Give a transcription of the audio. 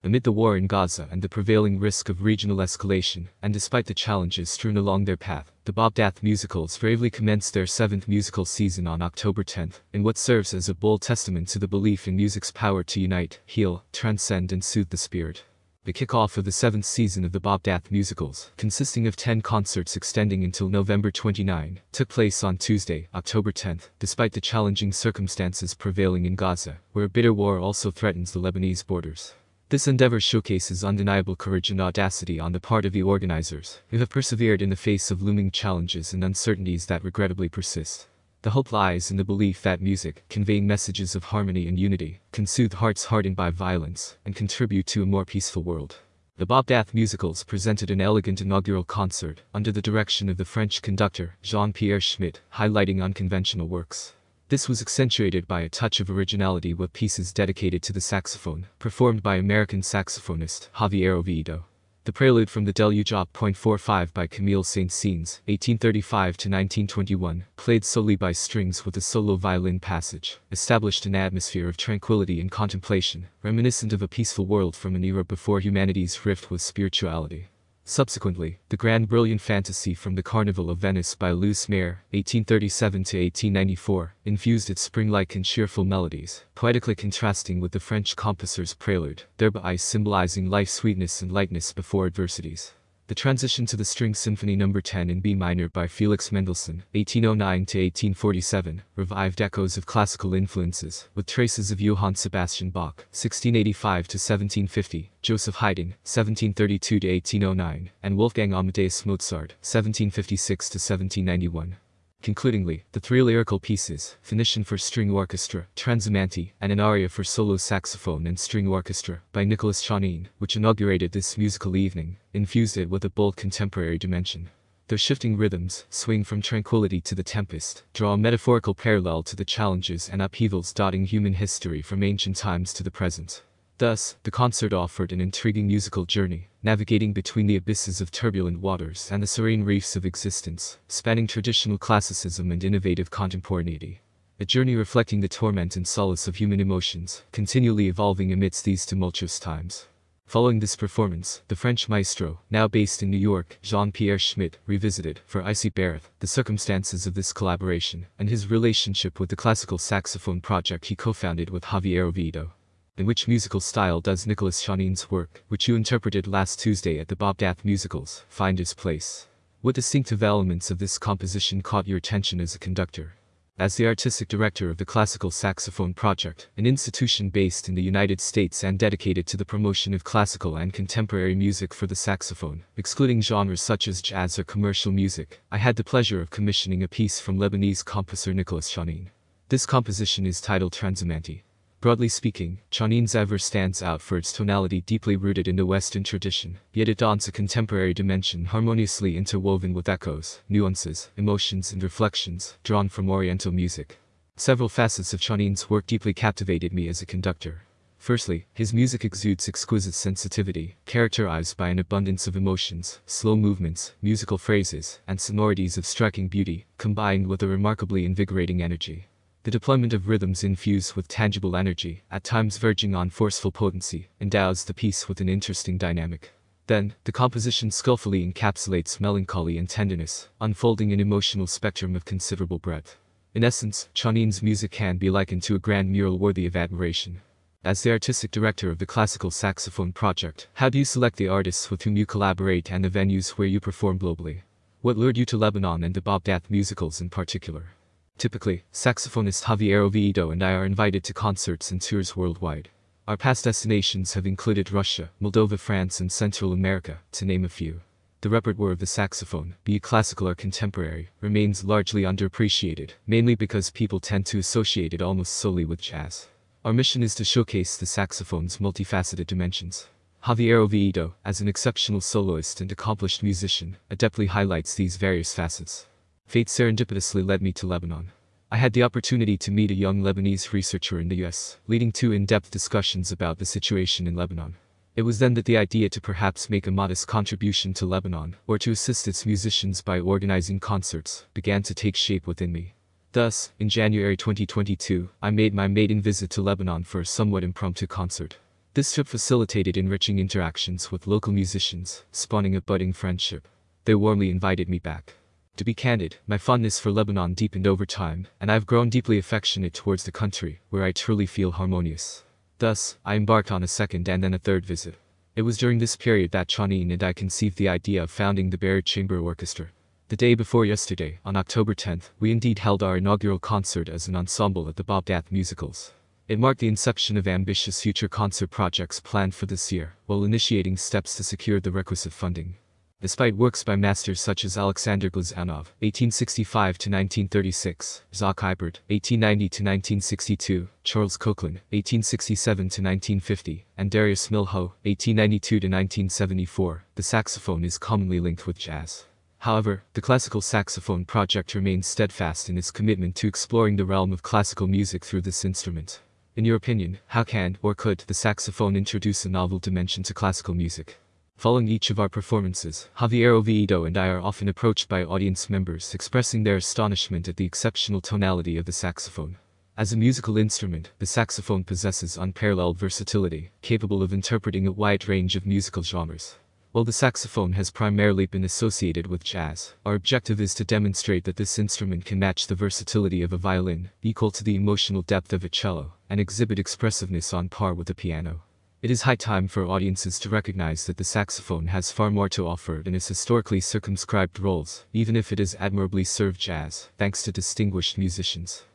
Amid the war in Gaza and the prevailing risk of regional escalation, and despite the challenges strewn along their path, the Bob Dath musicals bravely commenced their 7th musical season on October 10th, in what serves as a bold testament to the belief in music's power to unite, heal, transcend and soothe the spirit. The kickoff of the 7th season of the Bob Dath musicals, consisting of 10 concerts extending until November 29, took place on Tuesday, October 10th, despite the challenging circumstances prevailing in Gaza, where a bitter war also threatens the Lebanese borders. This endeavor showcases undeniable courage and audacity on the part of the organizers, who have persevered in the face of looming challenges and uncertainties that regrettably persist. The hope lies in the belief that music, conveying messages of harmony and unity, can soothe hearts hardened by violence, and contribute to a more peaceful world. The Bob Dath musicals presented an elegant inaugural concert, under the direction of the French conductor, Jean-Pierre Schmidt, highlighting unconventional works. This was accentuated by a touch of originality with pieces dedicated to the saxophone, performed by American saxophonist Javier Oviedo. The prelude from the Deluge Op. 45 by Camille Saint-Saëns, 1835–1921, played solely by strings with a solo violin passage, established an atmosphere of tranquility and contemplation, reminiscent of a peaceful world from an era before humanity's rift with spirituality. Subsequently, the Grand Brilliant Fantasy from the Carnival of Venice by Louis Mayer, 1837–1894, infused its spring-like and cheerful melodies, poetically contrasting with the French composer's prelude, thereby symbolizing life's sweetness and lightness before adversities. The transition to the String Symphony No. 10 in B minor by Felix Mendelssohn, 1809–1847, revived echoes of classical influences, with traces of Johann Sebastian Bach, 1685–1750, Joseph Haydn, 1732–1809, and Wolfgang Amadeus Mozart, 1756–1791. Concludingly, the 3 lyrical pieces, Phoenician for String Orchestra, Transumanti, and an aria for solo saxophone and string orchestra, by Nicolas Chanin, which inaugurated this musical evening, infused it with a bold contemporary dimension. Their shifting rhythms, swing from tranquility to the tempest, draw a metaphorical parallel to the challenges and upheavals dotting human history from ancient times to the present. Thus, the concert offered an intriguing musical journey, navigating between the abysses of turbulent waters and the serene reefs of existence, spanning traditional classicism and innovative contemporaneity. A journey reflecting the torment and solace of human emotions, continually evolving amidst these tumultuous times. Following this performance, the French maestro, now based in New York, Jean-Pierre Schmidt, revisited, for Icy Barrett, the circumstances of this collaboration, and his relationship with the classical saxophone project he co-founded with Javier Oviedo. In which musical style does Nicolas Chanin's work, which you interpreted last Tuesday at the Bob Dath musicals, find its place? What distinctive elements of this composition caught your attention as a conductor? As the artistic director of the Classical Saxophone Project, an institution based in the United States and dedicated to the promotion of classical and contemporary music for the saxophone, excluding genres such as jazz or commercial music, I had the pleasure of commissioning a piece from Lebanese composer Nicolas Chanin. This composition is titled Transumanti. Broadly speaking, Chanin's œuvre stands out for its tonality deeply rooted in the Western tradition, yet it dons a contemporary dimension harmoniously interwoven with echoes, nuances, emotions and reflections, drawn from Oriental music. Several facets of Chanin's work deeply captivated me as a conductor. Firstly, his music exudes exquisite sensitivity, characterized by an abundance of emotions, slow movements, musical phrases, and sonorities of striking beauty, combined with a remarkably invigorating energy. The deployment of rhythms infused with tangible energy, at times verging on forceful potency, endows the piece with an interesting dynamic. Then, the composition skillfully encapsulates melancholy and tenderness, unfolding an emotional spectrum of considerable breadth. In essence, Chanin's music can be likened to a grand mural worthy of admiration. As the artistic director of the Classical Saxophone Project, how do you select the artists with whom you collaborate and the venues where you perform globally? What lured you to Lebanon and the Bob Dath musicals in particular? Typically, saxophonist Javier Oviedo and I are invited to concerts and tours worldwide. Our past destinations have included Russia, Moldova, France and Central America, to name a few. The repertoire of the saxophone, be it classical or contemporary, remains largely underappreciated, mainly because people tend to associate it almost solely with jazz. Our mission is to showcase the saxophone's multifaceted dimensions. Javier Oviedo, as an exceptional soloist and accomplished musician, adeptly highlights these various facets. Fate serendipitously led me to Lebanon. I had the opportunity to meet a young Lebanese researcher in the US, leading to in-depth discussions about the situation in Lebanon. It was then that the idea to perhaps make a modest contribution to Lebanon, or to assist its musicians by organizing concerts, began to take shape within me. Thus, in January 2022, I made my maiden visit to Lebanon for a somewhat impromptu concert. This trip facilitated enriching interactions with local musicians, spawning a budding friendship. They warmly invited me back. To be candid, my fondness for Lebanon deepened over time, and I've grown deeply affectionate towards the country, where I truly feel harmonious. Thus, I embarked on a second and then a third visit. It was during this period that Chanine and I conceived the idea of founding the Barrett Chamber Orchestra. The day before yesterday, on October 10th, we indeed held our inaugural concert as an ensemble at the Bobdat Musicals. It marked the inception of ambitious future concert projects planned for this year, while initiating steps to secure the requisite funding. Despite works by masters such as Alexander Glazunov (1865–1936), Zach Ibert (1890–1962), Charles Coquelin (1867–1950), and Darius Milhaud (1892–1974), the saxophone is commonly linked with jazz. However, the classical saxophone project remains steadfast in its commitment to exploring the realm of classical music through this instrument. In your opinion, how can or could the saxophone introduce a novel dimension to classical music? Following each of our performances, Javier Oviedo and I are often approached by audience members expressing their astonishment at the exceptional tonality of the saxophone. As a musical instrument, the saxophone possesses unparalleled versatility, capable of interpreting a wide range of musical genres. While the saxophone has primarily been associated with jazz, our objective is to demonstrate that this instrument can match the versatility of a violin, equal to the emotional depth of a cello, and exhibit expressiveness on par with the piano. It is high time for audiences to recognize that the saxophone has far more to offer than its historically circumscribed roles, even if it has admirably served jazz, thanks to distinguished musicians.